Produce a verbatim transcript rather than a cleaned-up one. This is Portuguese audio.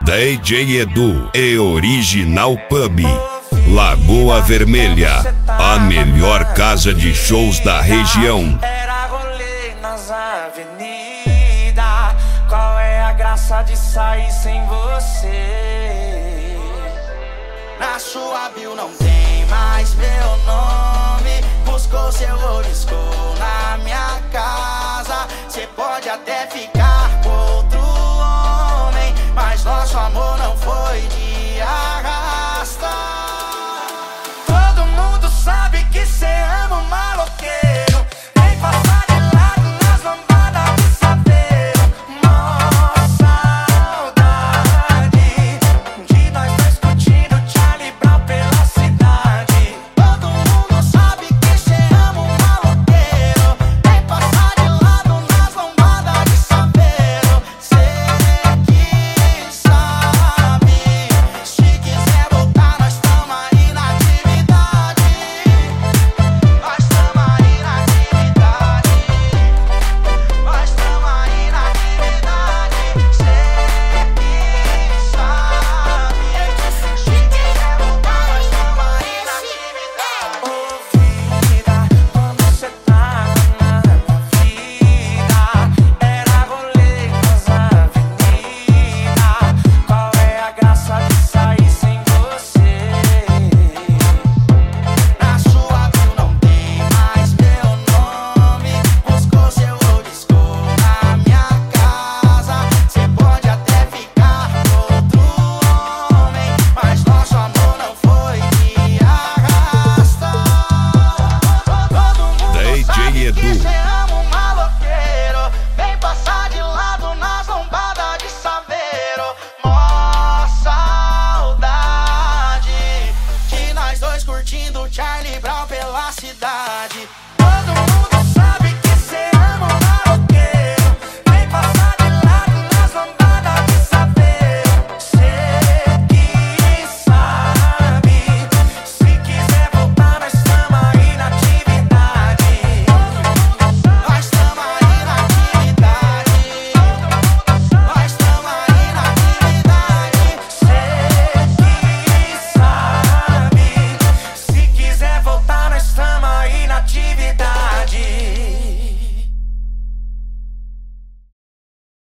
D J Edu e Original Pub, Lagoa Vermelha, a melhor casa de shows da região. Era rolê nas avenidas. Qual é a graça de sair sem você? Na sua bio não tem mais meu nome. Buscou seu oliscou na minha casa. Cê pode até ficar com outro homem, mas nosso amor não foi de agarrar.